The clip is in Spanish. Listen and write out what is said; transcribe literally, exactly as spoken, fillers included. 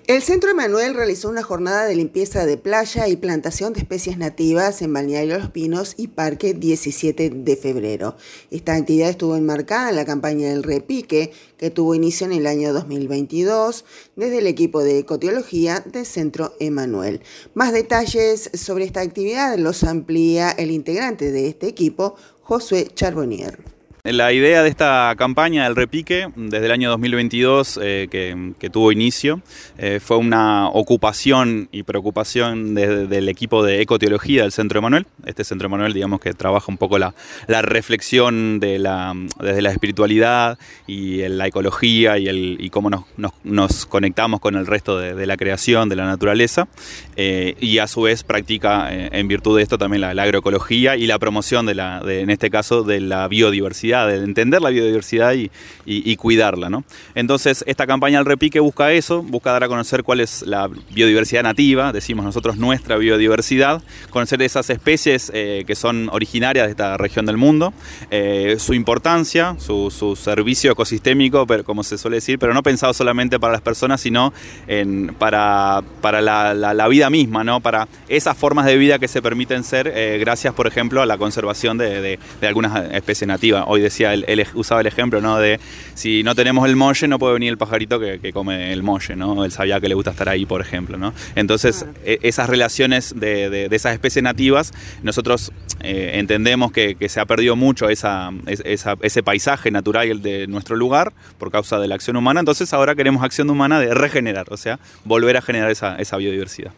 El Centro Emanuel realizó una jornada de limpieza de playa y plantación de especies nativas en Balneario Los Pinos y Parque diecisiete de febrero. Esta actividad estuvo enmarcada en la campaña del Repique, que tuvo inicio en el año dos mil veintidós, desde el equipo de ecoteología del Centro Emanuel. Más detalles sobre esta actividad los amplía el integrante de este equipo, Josué Charbonnier. La idea de esta campaña del Repique, desde el año dos mil veintidós eh, que, que tuvo inicio, eh, fue una ocupación y preocupación de, del equipo de ecoteología del Centro Emanuel. Este Centro Emanuel, digamos que trabaja un poco la, la reflexión de la, desde la espiritualidad y la ecología y, el, y cómo nos, nos, nos conectamos con el resto de, de la creación, de la naturaleza, eh, y a su vez practica eh, en virtud de esto también la, la agroecología y la promoción, de la, de, en este caso, de la biodiversidad, de entender la biodiversidad y, y, y cuidarla, ¿no? Entonces, esta campaña del Repique busca eso, busca dar a conocer cuál es la biodiversidad nativa, decimos nosotros nuestra biodiversidad, conocer esas especies eh, que son originarias de esta región del mundo, eh, su importancia, su, su servicio ecosistémico, pero, como se suele decir, pero no pensado solamente para las personas, sino en, para, para la, la, la vida misma, ¿no? Para esas formas de vida que se permiten ser eh, gracias, por ejemplo, a la conservación de, de, de algunas especies nativas. Hoy decía, él, él usaba el ejemplo, ¿no? De si no tenemos el molle, no puede venir el pajarito que, que come el molle, ¿no? Él sabía que le gusta estar ahí, por ejemplo, ¿no? Entonces, claro. e, esas relaciones de, de, de esas especies nativas, nosotros eh, entendemos que, que se ha perdido mucho esa, esa, ese paisaje natural de nuestro lugar por causa de la acción humana. Entonces, ahora queremos acción humana de regenerar, o sea, volver a generar esa, esa biodiversidad.